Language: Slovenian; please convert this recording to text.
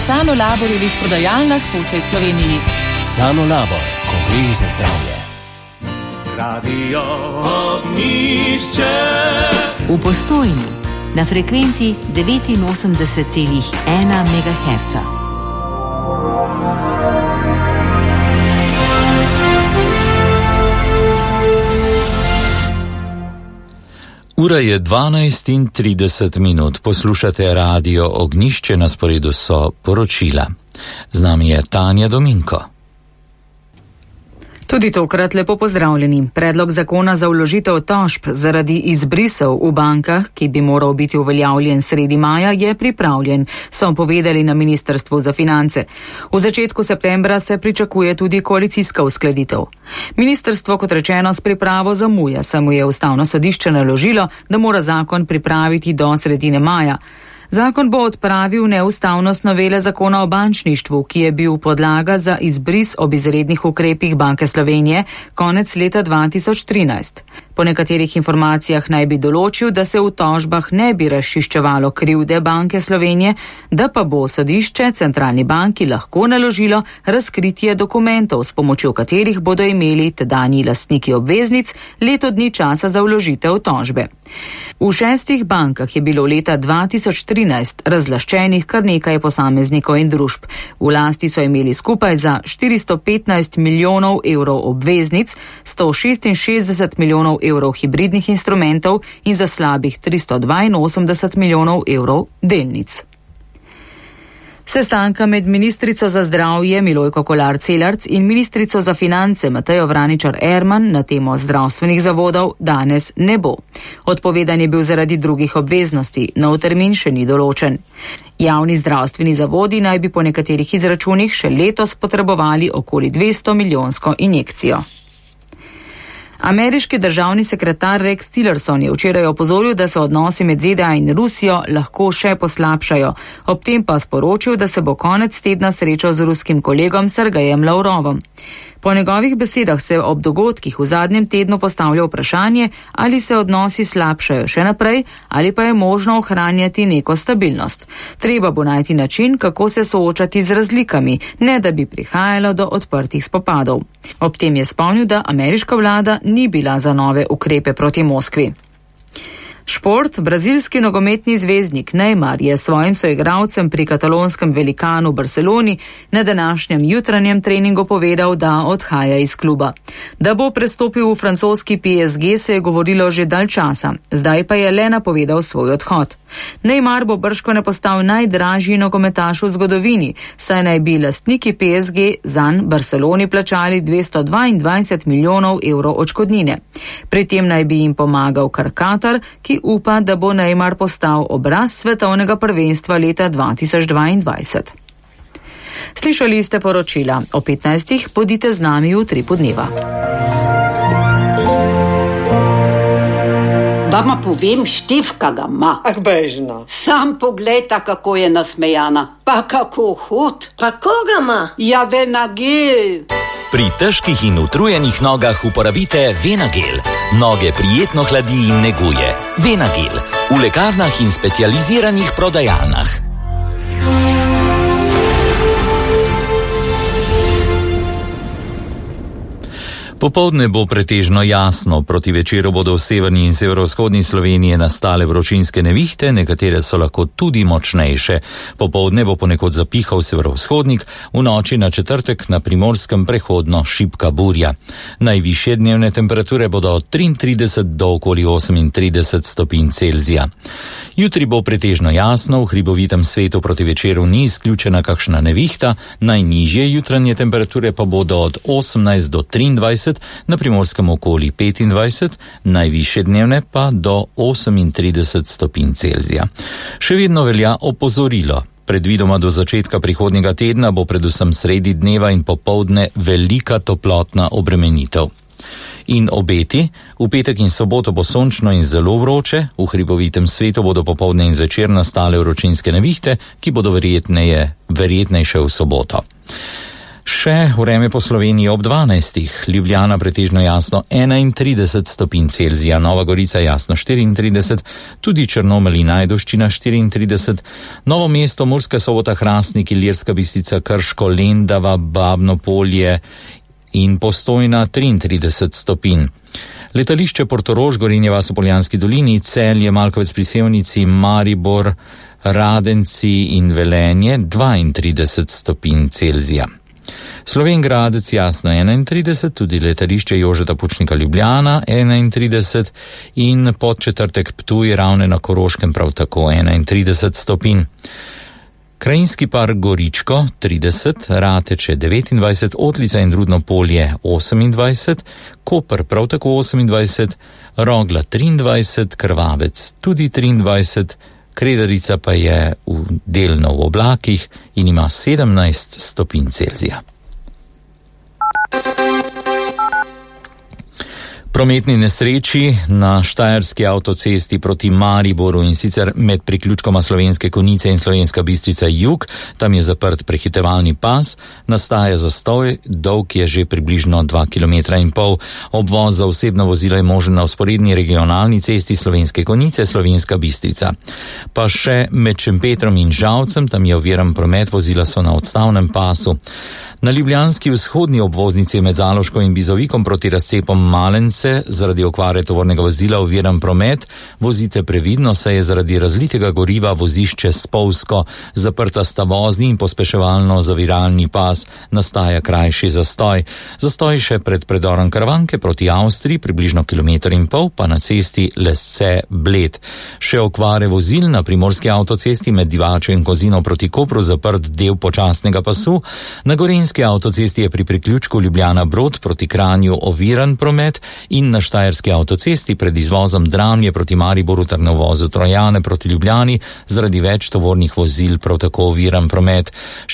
Sanolaborjevih prodajalnah po vsej Sloveniji. Sanolabor, ko gre za zdravje. Radio Ognjišče. V Postojni na frekvenci 89,1 MHz. Ura je 12:30. Poslušate Radio Ognjišče, na sporedu so poročila. Z nami je Tanja Dominko. Tudi tokrat lepo pozdravljeni. Predlog zakona za vložitev tožb zaradi izbrisov v bankah, ki bi moral biti uveljavljen sredi maja, je pripravljen, so povedali na Ministrstvu za finance. V začetku septembra se pričakuje tudi koalicijska uskladitev. Ministrstvo, kot rečeno, s pripravo zamuja, saj mu je Ustavno sodišče naložilo, da mora zakon pripraviti do sredine maja. Zakon bo odpravil neustavnost novele zakona o bančništvu, ki je bil podlaga za izbris ob izrednih ukrepih Banke Slovenije konec leta 2013. Po nekaterih informacijah naj bi določil, da se v tožbah ne bi razčiščevalo krivde Banke Slovenije, da pa bo sodišče centralni banki lahko naložilo razkritje dokumentov, s pomočjo katerih bodo imeli tedanji lastniki obveznic leto dni časa za vložitev tožbe. V 6 bankah je bilo leta 2013 razlaščenih kar nekaj posameznikov in družb. V lasti so imeli skupaj za 415 milijonov evrov obveznic, 166 milijonov evrov hibridnih instrumentov in za slabih 382 milijonov evrov delnic. Sestanka med ministrico za zdravje Milojko Kolar Celarc in ministrico za finance Matejo Vraničar Erman na temo zdravstvenih zavodov danes ne bo. Odpovedan je bil zaradi drugih obveznosti, nov termin še ni določen. Javni zdravstveni zavodi naj bi po nekaterih izračunih še letos potrebovali okoli 200 milijonsko injekcijo. Ameriški državni sekretar Rex Tillerson je včeraj opozoril, da se odnosi med ZDA in Rusijo lahko še poslabšajo. Ob tem pa sporočil, da se bo konec tedna srečal z ruskim kolegom Sergejem Lavrovom. Po njegovih besedah se ob dogodkih v zadnjem tednu postavlja vprašanje, ali se odnosi slabšajo še naprej ali pa je možno ohranjati neko stabilnost. Treba bo najti način, kako se soočati z razlikami, ne da bi prihajalo do odprtih spopadov. Ob tem je spomnil, da ameriška vlada ni bila za nove ukrepe proti Moskvi. Šport. Brazilski nogometni zvezdnik Neymar je svojim soigralcem pri katalonskem velikanu Barceloni na današnjem jutranjem treningu povedal, da odhaja iz kluba. Da bo prestopil v francoski PSG, se je govorilo že dalj časa, zdaj pa je le napovedal svoj odhod. Neymar bo bržkone postal najdražji nogometaš v zgodovini, saj naj bi lastniki PSG zanj Barceloni plačali 222 milijonov evrov odškodnine. Pri tem naj bi jim pomagal kar Katar, ki upa, da bo Neymar postal obraz svetovnega prvenstva leta 2022. Slišali ste poročila. O 15. bodite z nami v Tripu dneva. Vama povem, Štefka ga ima. Ah, bežno. Sam poglejta, kako je nasmejana. Pa kako hod. Pa koga ima? Ja, Venagel. Pri težkih in utrujenih nogah uporabite Venagel. Noge prijetno hladi in neguje. Venagel. V lekarnah in specializiranih prodajalnah. Popoldne bo pretežno jasno, proti večeru bodo v severni in severovzhodni Sloveniji nastale vročinske nevihte, nekatere so lahko tudi močnejše. Popoldne bo ponekod zapihal severovzhodnik, v noči na četrtek na Primorskem prehodno šibka burja. Najvišje dnevne temperature bodo od 33 do okoli 38 stopinj Celzija. Jutri bo pretežno jasno, v hribovitem svetu proti večeru ni izključena kakšna nevihta, najnižje jutranje temperature pa bodo od 18 do 23, na Primorskem okoli 25, najvišje dnevne pa do 38 stopinj Celzija. Še vedno velja opozorilo. Predvidoma do začetka prihodnjega tedna bo predvsem sredi dneva in popoldne velika toplotna obremenitev. In obeti, v petek in soboto bo sončno in zelo vroče, v hribovitem svetu bodo popoldne in zvečer nastale vročinske nevihte, ki bodo verjetnejše v soboto. Še vreme po Sloveniji ob 12. Ljubljana pretežno jasno 31 stopinj Celzija, Nova Gorica jasno 34, tudi Črnomelj in Ajdovščina 34, Novo mesto, Murska Sobota, Hrastnik, Ilirska Bistrica, Krško, Lendava, Babno Polje in Postojna 33 stopinj. Letališče Portorož, Gorenje vas v Poljanski dolini, Celje, Malkovec pri Sevnici, Maribor, Radenci in Velenje 32 stopinj Celzija. Slovenj Gradec jasno 31, tudi letališče Jožeta Pučnika Ljubljana 31 in Podčetrtek Ptuj, Ravne na Koroškem prav tako 31 stopinj. Krajinski park Goričko 30, Rateče 29, Otlica in Rudno Polje 28, Koper prav tako 28, Rogla 23, Krvavec tudi 23, Kredarica pa je delno v oblakih in ima 17 stopinj Celzija. Prometni nesreči na Štajerski avtocesti proti Mariboru in sicer med priključkoma Slovenske Konjice in Slovenska Bistrica jug, tam je zaprt prehitevalni pas, nastaja zastoj, dolg je že približno 2,5 km. Obvoz za osebno vozilo je možen na vzporedni regionalni cesti Slovenske Konjice, Slovenska Bistrica. Pa še med Šempetrom in Žalcem, tam je oviran promet, vozila so na odstavnem pasu. Na ljubljanski vzhodni obvoznici med Zaloško in Bizovikom proti razcepom Malence zaradi okvare tovornega vozila oviran promet, vozite previdno, saj je zaradi razlitega goriva vozišče Spolsko, zaprta sta vozni in pospeševalno zaviralni pas, nastaja krajši zastoj. Zastoj še pred predorom Karavanke proti Avstriji, približno 1,5 km, pa na cesti Lesce-Bled. Še okvare vozil na primorski avtocesti med Divačo in Kozino proti Kopru zaprt del počasnega pasu, na Gorenjski avtocesti je pri priključku Ljubljana-Brod proti Kranju oviran promet in na Štajerski avtocesti pred izvozom Dramlje proti Mariboru ter na uvozu Trojane proti Ljubljani zaradi več tovornih vozil prav tako oviran promet.